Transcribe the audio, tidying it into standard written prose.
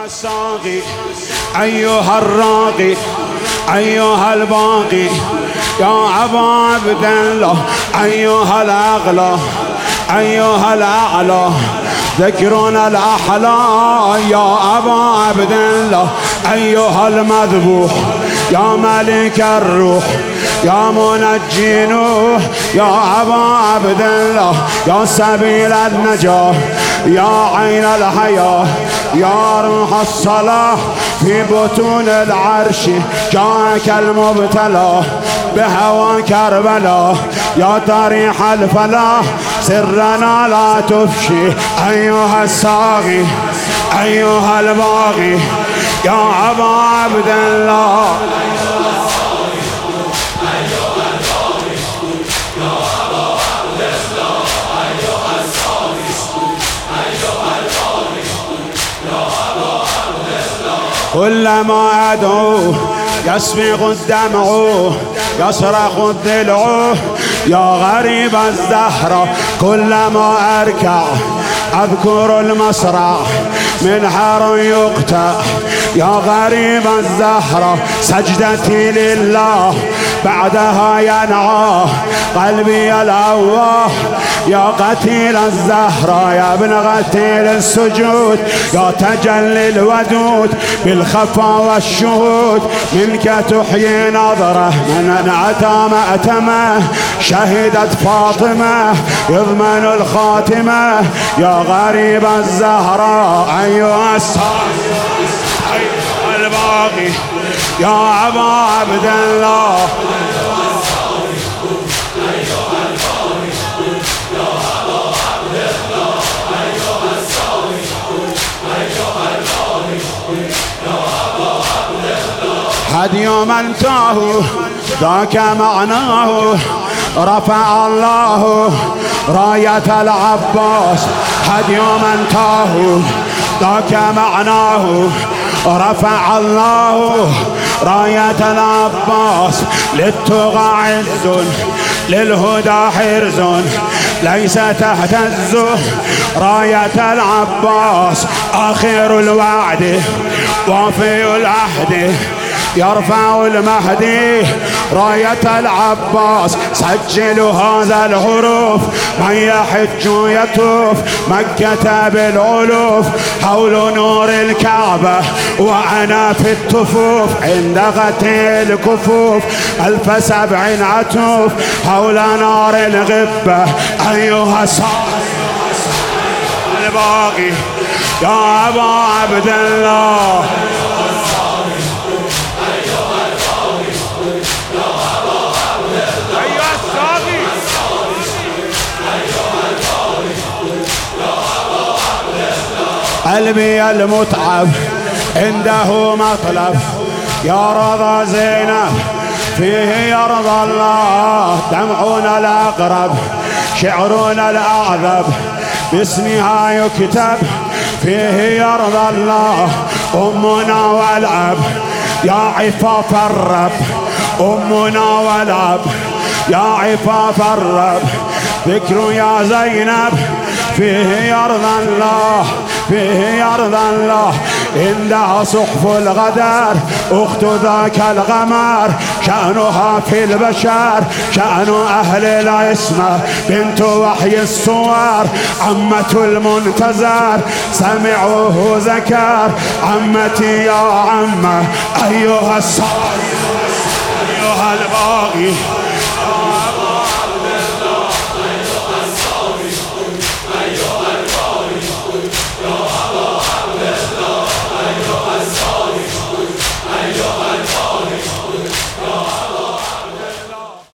الساقي أيها الراقي أيها الباقي يا أبا عبد الله أيها الأغلى أيها الأعلى ذكرنا الأحلى يا أبا عبد الله أيها المذبوح يا ملك الروح يا منجي نوح يا أبا عبد الله يا سبيل النجاة يا عين الحياة يا روح الصلاح في بطون العرش جاءك المبتلى بهوى كربلاء يا طريح الفلاح سرنا لا تفشي أيها الساقي أيها الباغي يا أبا عبد الله كلما أدعو يسبغ الدمع يصرخ الضلع يا غريب الزهرة كلما أركع أذكر المصرع من حر يقطع يا غريب الزهرة سجدتي لله بعدها ينعى قلبي الأواه يا قتيل الزهرة يا ابن قتيل السجود يا تجلي الودود بالخفا والشهود منك تحيي نظره من أتى مأتمه شهدت فاطمة يضمن الخاتمة يا غريب الزهرة أيها الساقي أيها الباقي يا أبا عبد الله هدي من تاه ذاك معناه رفع الله راية العباس هدي من تاه ذاك معناه رفع الله راية العباس للتقى عز للهدى حرز ليس تهتز راية العباس آخر الوعد وفي العهد يرفع المهدي راية العباس سجلوا هذا الحروف من يحج يطوف مكة بالألوف حول نور الكعبة وأنا في التفوف عند غتي الكفوف 1007 عتوف حول نار الغبة أيها الباقي يا أبا عبد الله قلبي المتعب عنده مطلب يا رضا زينب فيه يرضى الله دمعنا الأقرب شعرنا الأعذب باسمها يكتب فيه يرضى الله أمنا والأب يا عفاف الرب أمنا والأب يا عفاف الرب ذكر يا زينب فيه يرضى الله فيه يرضى الله عندها صحف الغدر أخت ذاك الغمر شأنها في البشر شأن أهل العصمة بنت وحي الصور عمة المنتظر سمعوه ذكر عمتي يا عمة أيها الصالح أيها الباقي